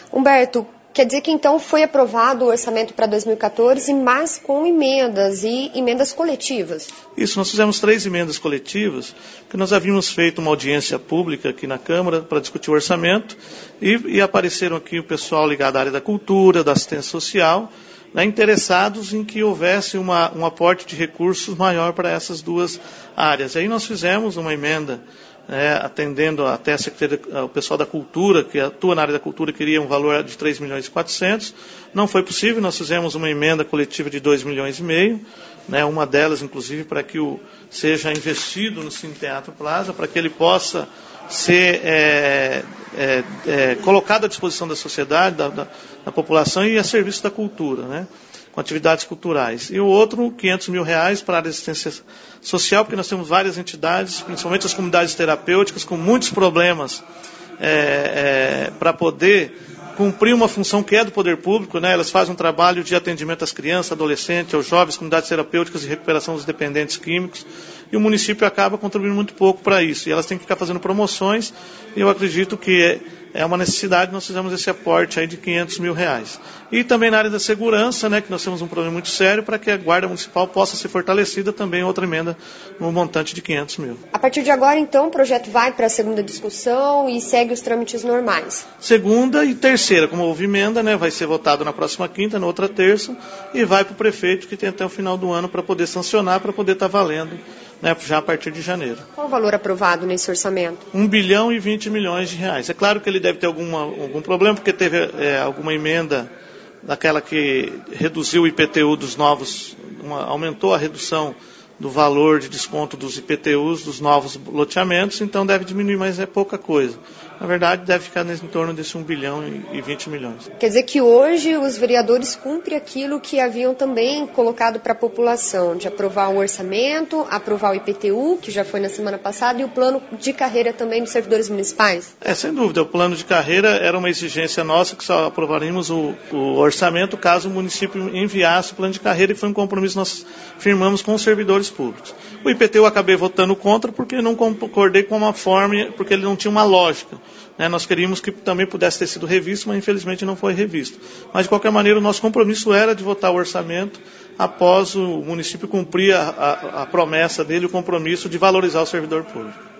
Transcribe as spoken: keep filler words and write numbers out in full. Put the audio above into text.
Humberto, quer dizer que então foi aprovado o orçamento para dois mil e quatorze, mas com emendas e emendas coletivas? Isso, nós fizemos três emendas coletivas, que nós havíamos feito uma audiência pública aqui na Câmara para discutir o orçamento e, e apareceram aqui o pessoal ligado à área da cultura, da assistência social, né, interessados em que houvesse uma, um aporte de recursos maior para essas duas áreas. Aí nós fizemos uma emenda, né, atendendo até a Secretaria, o pessoal da Cultura, que atua na área da cultura, queria um valor de três milhões e quatrocentos. Não foi possível, nós fizemos uma emenda coletiva de dois milhões e meio, né, uma delas, inclusive, para que o, seja investido no Cine Teatro Plaza, para que ele possa ser é, é, é, colocado à disposição da sociedade, da, da, da população e a serviço da cultura, né, com atividades culturais. E o outro, quinhentos mil reais para a área de assistência social, porque nós temos várias entidades, principalmente as comunidades terapêuticas, com muitos problemas é, é, para poder cumprir uma função que é do poder público, né? Elas fazem um trabalho de atendimento às crianças, adolescentes, aos jovens, comunidades terapêuticas e recuperação dos dependentes químicos, e o município acaba contribuindo muito pouco para isso, e elas têm que ficar fazendo promoções, e eu acredito que é, é uma necessidade, nós fizemos esse aporte aí de quinhentos mil reais. E também na área da segurança, né, que nós temos um problema muito sério, para que a Guarda Municipal possa ser fortalecida, também outra emenda no montante de quinhentos mil. A partir de agora, então, o projeto vai para a segunda discussão e segue os trâmites normais? Segunda e terceira, como houve emenda, né, vai ser votado na próxima quinta, na outra terça, e vai para o prefeito, que tem até o final do ano para poder sancionar, para poder estar valendo, né, já a partir de janeiro. Qual o valor aprovado nesse orçamento? um bilhão e vinte milhões de reais. É claro que ele deve ter alguma, algum problema, porque teve é, alguma emenda daquela que reduziu o I P T U dos novos, uma, aumentou a redução do valor de desconto dos I P T Us dos novos loteamentos, então deve diminuir, mas é pouca coisa. Na verdade, deve ficar em torno desse um bilhão e vinte milhões. Quer dizer que hoje os vereadores cumprem aquilo que haviam também colocado para a população, de aprovar o orçamento, aprovar o I P T U, que já foi na semana passada, e o plano de carreira também dos servidores municipais? É, sem dúvida. O plano de carreira era uma exigência nossa, que só aprovaríamos o, o orçamento caso o município enviasse o plano de carreira, e foi um compromisso que nós firmamos com os servidores públicos. O I P T U eu acabei votando contra porque não concordei com uma forma, porque ele não tinha uma lógica. Né? Nós queríamos que também pudesse ter sido revisto, mas infelizmente não foi revisto. Mas de qualquer maneira o nosso compromisso era de votar o orçamento após o município cumprir a, a, a promessa dele, o compromisso de valorizar o servidor público.